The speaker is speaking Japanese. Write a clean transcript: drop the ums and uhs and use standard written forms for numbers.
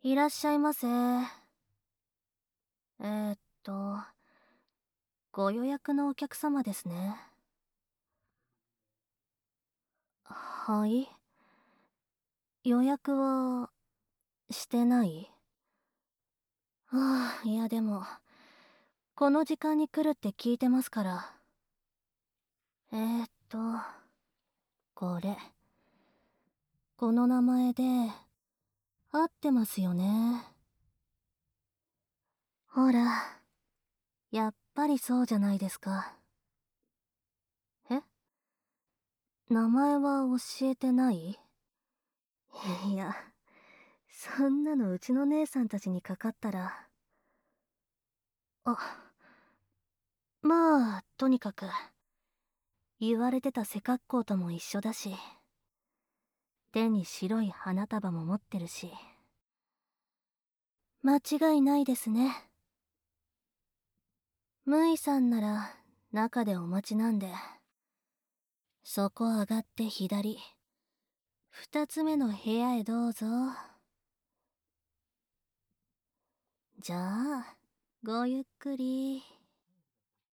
いらっしゃいませ。えーっと、ご予約のお客様ですね。はい。予約は、してない？はあ、いやでも、この時間に来るって聞いてますから。えーっと、これ。この名前で、合ってますよね。ほら、やっぱりそうじゃないですか。え？名前は教えてない？いや、そんなのうちの姉さんたちにかかったら。あ、まあ、とにかく、言われてた背格好とも一緒だし、手に白い花束も持ってるし、間違いないですね。ムイさんなら、中でお待ちなんで、そこ上がって左、二つ目の部屋へどうぞ。じゃあ、ごゆっくり。